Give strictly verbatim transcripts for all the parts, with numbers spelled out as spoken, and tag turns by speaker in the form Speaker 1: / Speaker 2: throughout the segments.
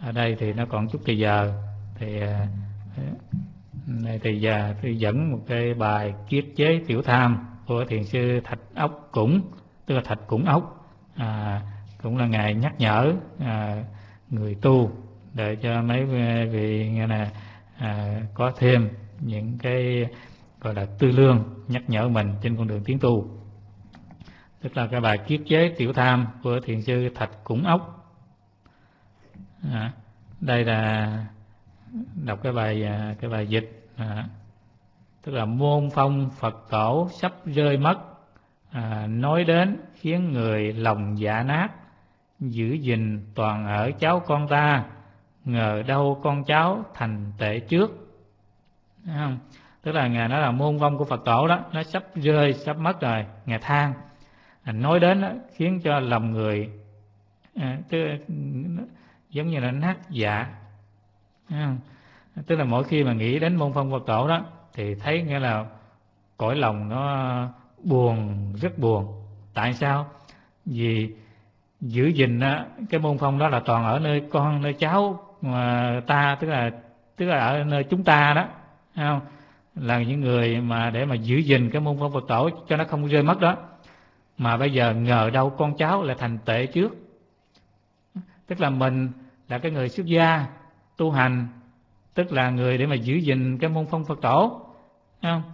Speaker 1: ở đây thì nó còn chút thời giờ, thì này thì giờ tôi dẫn một cái bài Kiết chế tiểu tham của thiền sư Thạch Ốc Cũng, tức là Thạch Cũng Ốc, à, cũng là ngài nhắc nhở à, người tu để cho mấy vị nghe là à, có thêm những cái gọi là tư lương nhắc nhở mình trên con đường tiến tu. Tức là cái bài Kiết chế tiểu tham của thiền sư Thạch Cũng Ốc. À, đây là đọc cái bài cái bài dịch, à, tức là môn phong Phật tổ sắp rơi mất, à, nói đến khiến người lòng dạ nát, giữ gìn toàn ở cháu con ta, ngờ đâu con cháu thành tệ trước. Thấy không? Tức là ngài nói là môn phong của Phật tổ đó nó sắp rơi, sắp mất rồi, ngài than, à, nói đến đó, khiến cho lòng người à, tức là, giống như là nát dạ. Thấy không? Tức là mỗi khi mà nghĩ đến môn phong Phật tổ đó thì thấy nghĩa là cõi lòng nó buồn, rất buồn. Tại sao? Vì giữ gìn đó, cái môn phong đó là toàn ở nơi con, nơi cháu mà ta, tức là tức là ở nơi chúng ta đó, thấy không? Là những người mà để mà giữ gìn cái môn phong Phật tổ cho nó không rơi mất đó, mà bây giờ ngờ đâu con cháu là thành tệ trước. Tức là mình là cái người xuất gia tu hành, tức là người để mà giữ gìn cái môn phong Phật tổ, thấy không?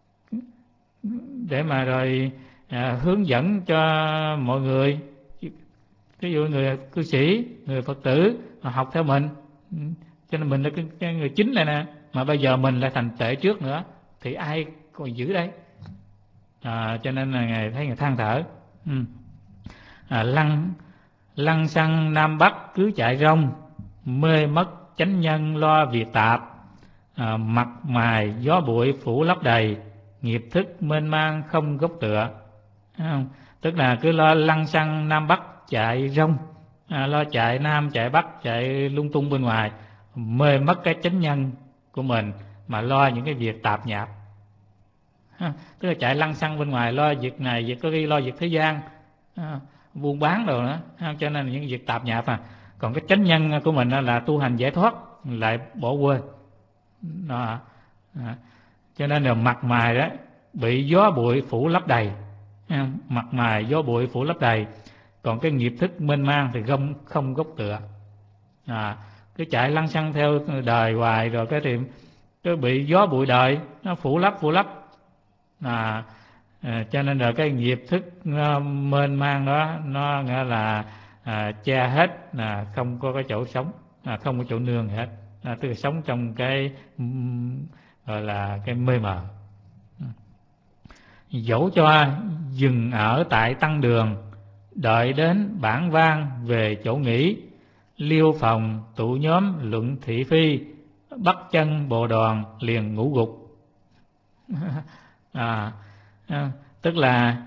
Speaker 1: Để mà rồi à, hướng dẫn cho mọi người, ví dụ người cư sĩ, người Phật tử học theo mình, cho nên mình là cái, cái người chính này nè, mà bây giờ mình lại thành tệ trước nữa thì ai còn giữ đây? À, cho nên là ngài thấy ngài than thở. ừ. à, lăng lăng xăng Nam Bắc cứ chạy rong, mê mất chánh nhân lo việc tạp, à, mặt mày gió bụi phủ lấp đầy, nghiệp thức mênh mang không gốc tựa. Thấy không? Tức là cứ lo lăng xăng Nam Bắc chạy rong, à, lo chạy Nam chạy Bắc, chạy lung tung bên ngoài, mê mất cái chánh nhân của mình mà lo những cái việc tạp nhạp. À, tức là chạy lăng xăng bên ngoài, lo việc này việc có khi lo việc thế gian, à, buôn bán đồ nữa, à, cho nên những việc tạp nhạp. À còn cái chánh nhân của mình là tu hành giải thoát lại bỏ quên đó. À, cho nên là mặt mày đó bị gió bụi phủ lấp đầy, à, mặt mày gió bụi phủ lấp đầy, còn cái nghiệp thức mênh mang thì không không gốc tựa. À, cứ chạy lăng xăng theo đời hoài rồi cái thì cái bị gió bụi đời nó phủ lấp phủ lấp. À, à, cho nên là cái nghiệp thức nó mênh mang đó nó nghĩa là à, che hết, là không có cái chỗ sống, à, không có chỗ nương hết, à, tức là sống trong cái gọi là cái mê mờ. Dẫu cho dừng ở tại tăng đường, đợi đến bản vang về chỗ nghỉ, liêu phòng tụ nhóm luận thị phi, bắt chân bồ đoàn liền ngủ gục. à, à, tức là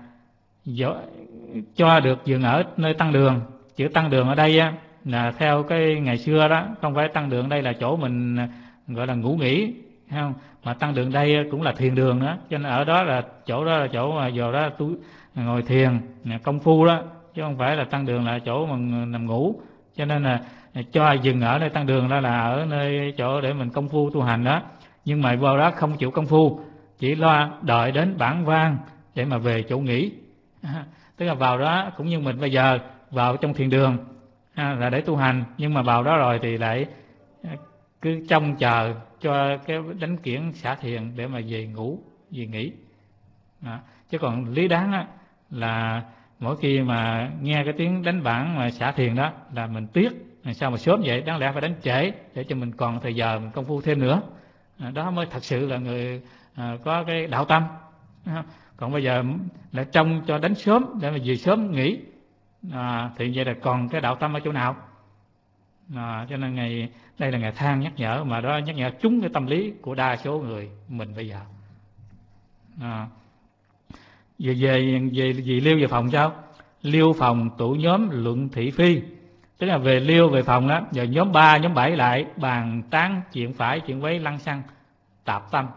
Speaker 1: cho được dừng ở nơi tăng đường. Chữ tăng đường ở đây á, là theo cái ngày xưa đó, không phải tăng đường đây là chỗ mình gọi là ngủ nghỉ, không, mà tăng đường đây cũng là thiền đường đó, cho nên ở đó là chỗ đó là chỗ mà giờ đó tu ngồi thiền công phu đó, chứ không phải là tăng đường là chỗ mà nằm ngủ. Cho nên là cho dừng ở nơi tăng đường đó là ở nơi chỗ để mình công phu tu hành đó, nhưng mà vào đó không chịu công phu, chỉ lo đợi đến bản vang để mà về chỗ nghỉ. À, tức là vào đó cũng như mình bây giờ vào trong thiền đường, à, là để tu hành, nhưng mà vào đó rồi thì lại cứ trông chờ cho cái đánh kiển xả thiền để mà về ngủ, về nghỉ. À, chứ còn lý đáng á, là mỗi khi mà nghe cái tiếng đánh bản mà xả thiền đó là mình tiếc, sao mà sớm vậy, đáng lẽ phải đánh trễ để cho mình còn thời giờ mình công phu thêm nữa. À, đó mới thật sự là người à, có cái đạo tâm. À, còn bây giờ lại trông cho đánh sớm để mà về sớm nghỉ, à, thì vậy là còn cái đạo tâm ở chỗ nào? À, cho nên ngày đây là ngày than nhắc nhở, mà đó nhắc nhở trúng cái tâm lý của đa số người mình bây giờ. À, về về về về liêu về phòng sao? Liêu phòng tụ nhóm luận thị phi, tức là về liêu về phòng đó, giờ nhóm ba nhóm bảy lại bàn tán chuyện phải chuyện quấy lăng xăng tạp tâm.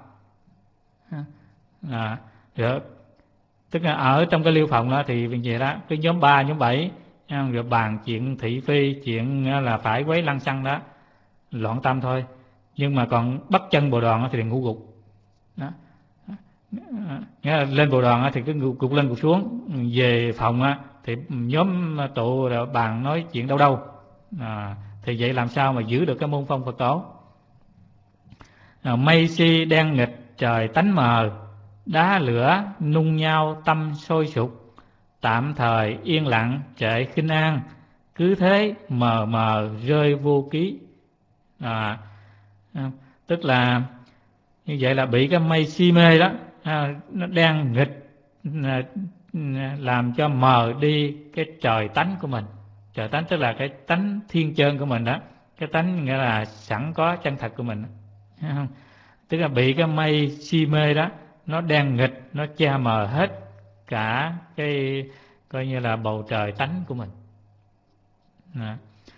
Speaker 1: À, được. Tức là ở trong cái liêu phòng đó thì vì vậy đó, cái nhóm ba nhóm bảy rồi bàn chuyện thị phi, chuyện là phải quấy lăng xăng đó, loạn tâm thôi. Nhưng mà còn bắt chân bồ đoàn thì ngủ gục đó. Nghĩa là lên bồ đoàn thì cứ gục lên gục xuống, về phòng thì nhóm tụ bàn nói chuyện đâu đâu à, thì vậy làm sao mà giữ được cái môn phong Phật tổ. À, mây si đen nghịch trời tánh mờ, đá lửa nung nhau tâm sôi sục, tạm thời yên lặng trệ khinh an, cứ thế mờ mờ rơi vô ký. À, tức là như vậy là bị cái mây si mê đó, à, nó đang nghịch, à, làm cho mờ đi cái trời tánh của mình. Trời tánh tức là cái tánh thiên chơn của mình đó, cái tánh nghĩa là sẵn có chân thật của mình, thấy không? Tức là bị cái mây si mê đó, nó đang nghịch, nó che mờ hết cả cái coi như là bầu trời tánh của mình. À.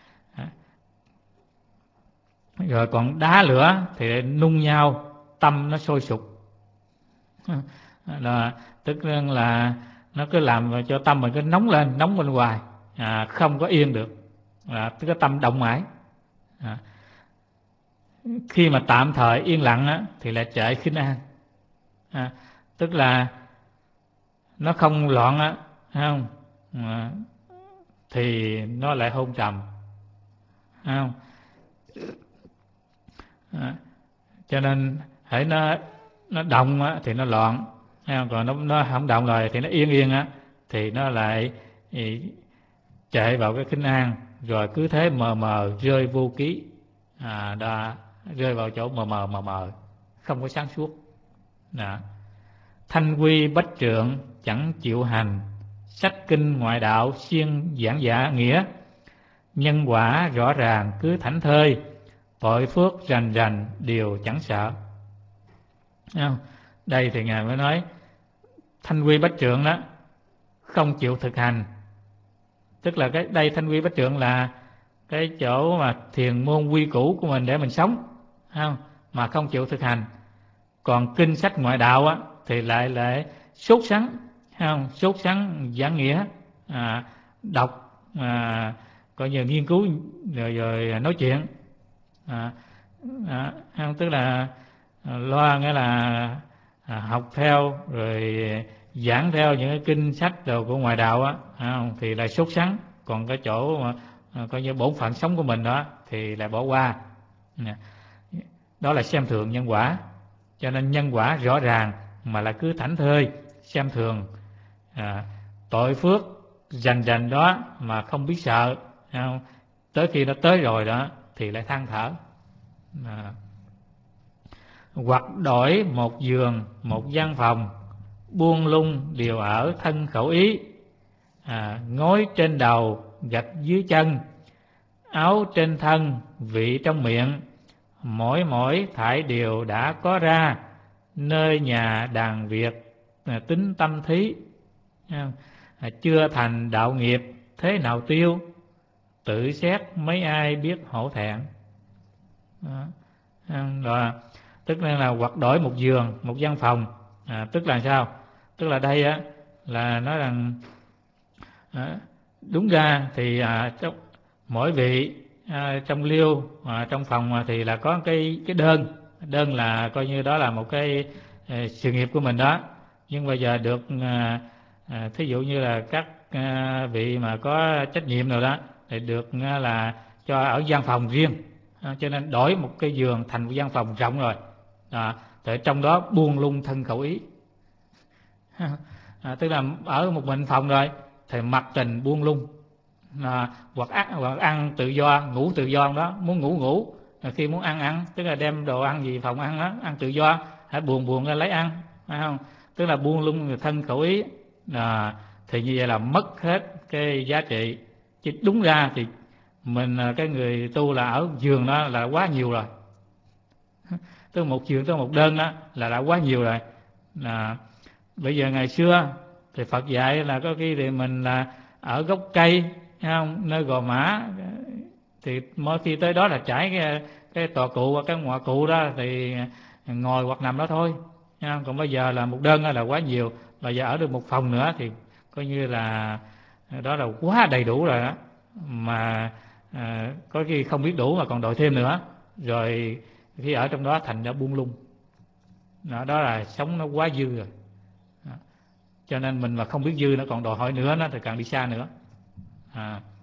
Speaker 1: Rồi còn đá lửa thì nung nhau, tâm nó sôi sục. Là tức là nó cứ làm cho tâm mình cứ nóng lên, nóng bên hoài, à, không có yên được, à, tức cái tâm động mãi. À, khi mà tạm thời yên lặng á, thì lại trệ khinh an, à, tức là nó không loạn á, thấy không? À, thì nó lại hôn trầm, thấy không? À, cho nên hãy nó nó động á, thì nó loạn, thấy không? Còn nó nó không động rồi thì nó yên yên á, thì nó lại thì, chạy vào cái khinh an, rồi cứ thế mờ mờ rơi vô ký, à, đã rơi vào chỗ mờ mờ mờ mờ, không có sáng suốt. Đó. Thanh quy bách trượng chẳng chịu hành, sách kinh ngoại đạo siêng giảng giả nghĩa, nhân quả rõ ràng cứ thảnh thơi, tội phước rành rành đều chẳng sợ. Không? Đây thì Ngài mới nói thanh quy bách trượng đó không chịu thực hành, tức là cái đây thanh quy bách trượng là cái chỗ mà thiền môn quy củ của mình để mình sống, không? Mà không chịu thực hành. Còn kinh sách ngoại đạo á, thì lại lại sốt sắng, không? Sốt sắng giảng nghĩa, à, đọc, à, coi như nghiên cứu rồi, rồi nói chuyện, à, à, không? Tức là loa nghĩa là à, học theo rồi giảng theo những cái kinh sách đồ của ngoại đạo á, không? Thì lại sốt sắng. Còn cái chỗ mà à, coi như bổn phận sống của mình đó thì lại bỏ qua. Đó là xem thường nhân quả. Cho nên nhân quả rõ ràng mà là cứ thảnh thơi xem thường, à, tội phước rành rành đó mà không biết sợ, không? Tới khi nó tới rồi đó thì lại than thở. À, hoặc đổi một giường một gian phòng, buông lung đều ở thân khẩu ý, à, ngói trên đầu gạch dưới chân, áo trên thân vị trong miệng, mỗi mỗi thải đều đã có ra, nơi nhà đàn Việt à, tính tâm thí, à, chưa thành đạo nghiệp thế nào tiêu, tự xét mấy ai biết hổ thẹn. Đó. Rồi, tức là hoặc đổi một giường một gian phòng, à, tức là sao? Tức là đây á là nói rằng à, đúng ra thì à, trong, mỗi vị à, trong liêu à, trong phòng thì là có cái cái đơn đơn là coi như đó là một cái à, sự nghiệp của mình đó. Nhưng bây giờ được à, à, thí dụ như là các à, vị mà có trách nhiệm nào đó thì được à, là cho ở gian phòng riêng, à, cho nên đổi một cái giường thành một gian phòng rộng rồi, à, để trong đó buông lung thân khẩu ý. À, tức là ở một mình phòng rồi thì mặc tình buông lung, à, hoặc, ăn, hoặc ăn tự do, ngủ tự do đó, muốn ngủ ngủ, à, khi muốn ăn ăn, tức là đem đồ ăn gì phòng ăn đó, ăn tự do, hãy buồn buồn ra lấy ăn, phải không? Tức là buông lung thân khẩu ý, à, thì như vậy là mất hết cái giá trị. Chứ đúng ra thì mình cái người tu là ở giường đó là quá nhiều rồi, tức một giường tới một đơn đó là đã quá nhiều rồi. À, bây giờ ngày xưa thì Phật dạy là có khi thì mình là ở gốc cây, không? Nơi gò mã thì mỗi khi tới đó là trải cái, cái tòa cụ hoặc cái ngọa cụ đó thì ngồi hoặc nằm đó thôi, không? Còn bây giờ là một đơn là quá nhiều, bây giờ ở được một phòng nữa thì coi như là đó là quá đầy đủ rồi đó, mà à, có khi không biết đủ mà còn đòi thêm nữa, rồi khi ở trong đó thành ra buông lung. Đó, đó là sống nó quá dư rồi. Đó. Cho nên mình mà không biết dư nó còn đòi hỏi nữa, nó thì càng đi xa nữa. À.